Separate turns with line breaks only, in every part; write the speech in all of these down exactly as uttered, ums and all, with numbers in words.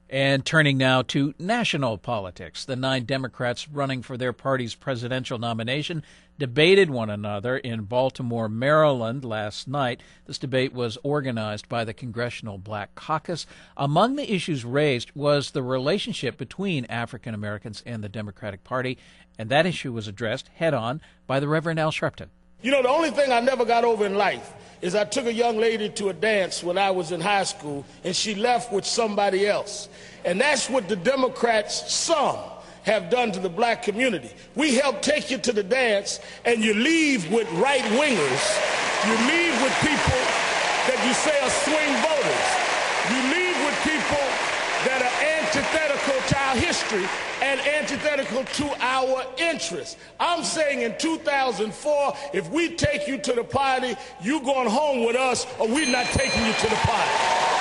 And turning now to national politics, the nine Democrats running for their party's presidential nomination debated one another in Baltimore, Maryland last night. This debate was organized by the Congressional Black Caucus. Among the issues raised was the relationship between African Americans and the Democratic Party, and that issue was addressed head-on by the Reverend Al Sharpton.
You know, the only thing I never got over in life is I took a young lady to a dance when I was in high school, and she left with somebody else. And that's what the Democrats, some, have done to the black community. We help take you to the dance, and you leave with right-wingers. You leave with people that you say are swing voters. You leave with people that are antithetical to our history and antithetical to our interests. I'm saying in two thousand four, if we take you to the party, you going home with us, or we're not taking you to the party.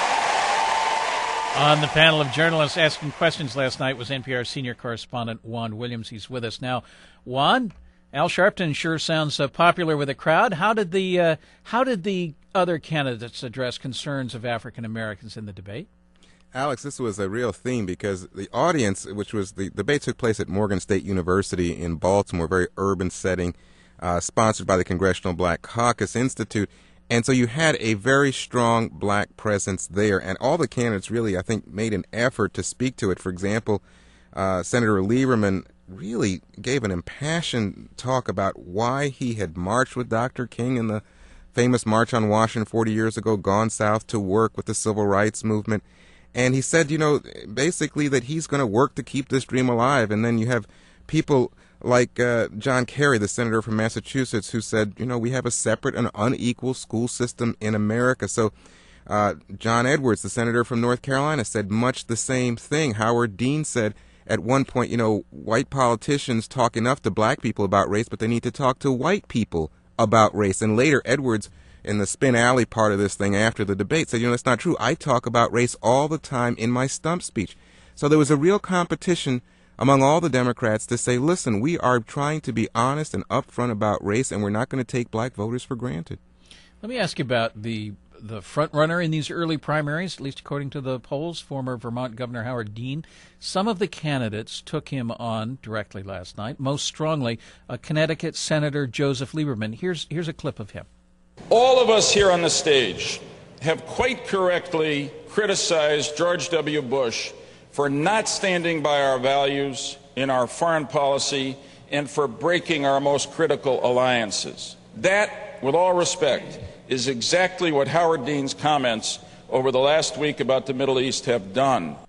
On the panel of journalists asking questions last night was N P R senior correspondent Juan Williams. He's with us now. Juan, Al Sharpton sure sounds uh, popular with the crowd. How did the uh, how did the other candidates address concerns of African Americans in the debate?
Alex, this was a real theme because the audience, which was the debate, took place at Morgan State University in Baltimore, very urban setting, uh, sponsored by the Congressional Black Caucus Institute. And so you had a very strong black presence there, and all the candidates really, I think, made an effort to speak to it. For example, uh, Senator Lieberman really gave an impassioned talk about why he had marched with Doctor King in the famous March on Washington forty years ago, gone south to work with the civil rights movement. And he said, you know, basically that he's going to work to keep this dream alive. And then you have people like uh, John Kerry, the senator from Massachusetts, who said, you know, we have a separate and unequal school system in America. So uh, John Edwards, the senator from North Carolina, said much the same thing. Howard Dean said at one point, you know, white politicians talk enough to black people about race, but they need to talk to white people about race. And later, Edwards, in the Spin Alley part of this thing after the debate, said, you know, that's not true. I talk about race all the time in my stump speech. So there was a real competition among all the Democrats to say, listen, we are trying to be honest and upfront about race, and we're not going to take black voters for granted.
Let me ask you about the the front runner in these early primaries, at least according to the polls, former Vermont Governor Howard Dean. Some of the candidates took him on directly last night, most strongly uh, Connecticut Senator Joseph Lieberman. Here's, here's a clip of him.
All of us here on the stage have quite correctly criticized George W. Bush for not standing by our values in our foreign policy and for breaking our most critical alliances. That, with all respect, is exactly what Howard Dean's comments over the last week about the Middle East have done.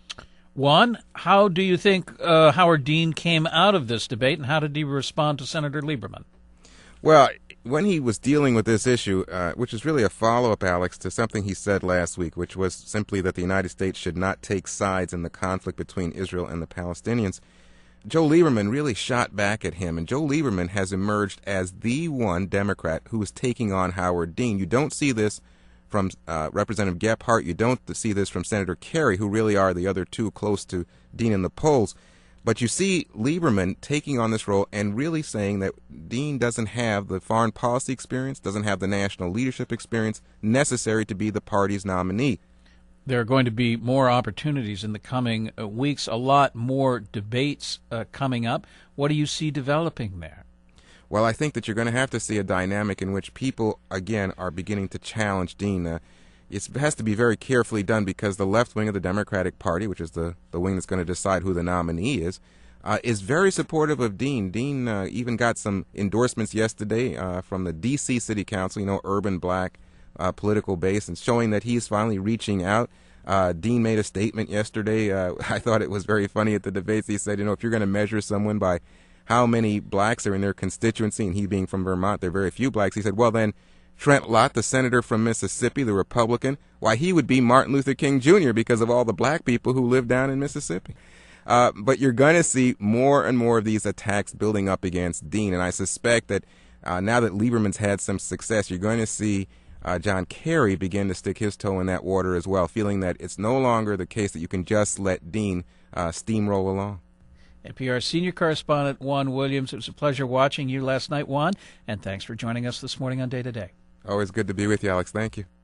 Juan, how do you think uh, Howard Dean came out of this debate, and how did he respond to Senator Lieberman?
Well, when he was dealing with this issue, uh, which is really a follow-up, Alex, to something he said last week, which was simply that the United States should not take sides in the conflict between Israel and the Palestinians, Joe Lieberman really shot back at him. And Joe Lieberman has emerged as the one Democrat who is taking on Howard Dean. You don't see this from uh, Representative Gephardt. You don't see this from Senator Kerry, who really are the other two close to Dean in the polls. But you see Lieberman taking on this role and really saying that Dean doesn't have the foreign policy experience, doesn't have the national leadership experience necessary to be the party's nominee.
There are going to be more opportunities in the coming uh, weeks, a lot more debates uh, coming up. What do you see developing there?
Well, I think that you're going to have to see a dynamic in which people, again, are beginning to challenge Dean. Uh, It has to be very carefully done because the left wing of the Democratic Party, which is the, the wing that's going to decide who the nominee is, uh, is very supportive of Dean. Dean uh, even got some endorsements yesterday uh, from the D C City Council, you know, urban black uh, political base, and showing that he's finally reaching out. Uh, Dean made a statement yesterday. Uh, I thought it was very funny at the debates. He said, you know, if you're going to measure someone by how many blacks are in their constituency, and he being from Vermont, there are very few blacks, he said, well, then Trent Lott, the senator from Mississippi, the Republican, why, he would be Martin Luther King Junior because of all the black people who live down in Mississippi. Uh, but you're going to see more and more of these attacks building up against Dean, and I suspect that uh, now that Lieberman's had some success, you're going to see uh, John Kerry begin to stick his toe in that water as well, feeling that it's no longer the case that you can just let Dean uh, steamroll along.
N P R senior correspondent Juan Williams, it was a pleasure watching you last night, Juan, and thanks for joining us this morning on Day to Day.
Always good to be with you, Alex. Thank you.